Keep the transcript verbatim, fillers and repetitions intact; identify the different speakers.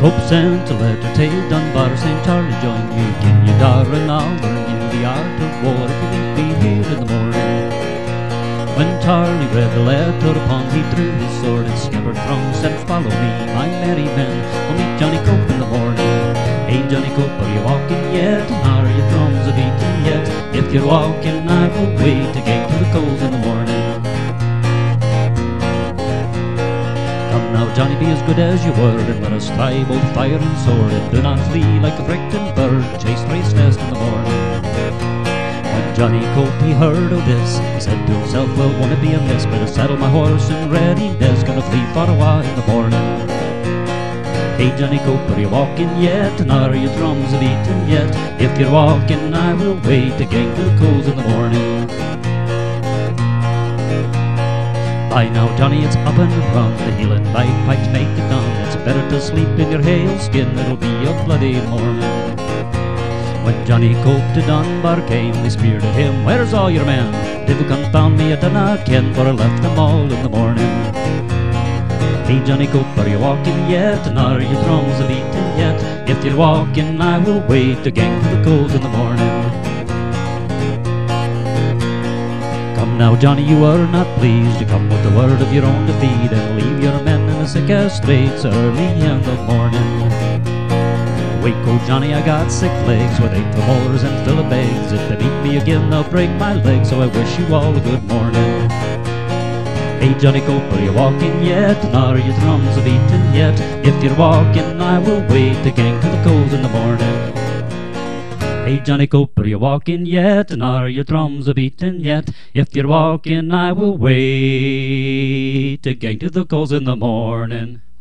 Speaker 1: Cope sent a letter to Dunbar saying, Charlie, join me again, you darling, I'll learn you the art of war if you meet me here in the morning. When Charlie read the letter upon, he drew his sword and scabbard from, said, follow me, my merry men, we'll meet Johnny Cope in the morning. Hey, Johnny Cope, are you walking yet? And are your drums a-beating yet? If you're walking, I will wait again to the coals in the morning. Come now, Johnny, be as good as you were, and let us try both fire and sword, and do not flee like a frightened bird, chase race fast in the morning. When Johnny Cope he heard of this, he said to himself, well, won't it be amiss, better saddle my horse in readiness, gonna flee far away in the morning. Hey, Johnny Cope, are you walking yet? And are your drums a-beating yet? If you're walking, I will wait again till the coals in the morning. By now, Johnny, it's up and run, the heel and bagpipes make it done. It's better to sleep in your hail skin, it'll be a bloody morning. When Johnny Cope to Dunbar came, they speared at him, where's all your men? Devil confound me, I dinna ken, for I left them all in the morning. Hey, Johnny Cope, are you walking yet? And are your drums a-beating yet? If you're walking, I will wait again till the coals in the morning. Come now, Johnny, you are not pleased to come with the word of your own defeat, and leave your men in the sickest straits early in the morning. Wake, oh Johnny, I got sick legs with eight molars and fill of bags. If they beat me again, they'll break my legs, so I wish you all a good morning. Hey, Johnny Cope, are you walking yet? And are your drums a-beating yet? If you're walking, I will wait again till the coals in the morning. Hey, Johnny Cope, are you walking yet? And are your drums a-beating yet? If you're walking, I will wait again till the coals in the morning.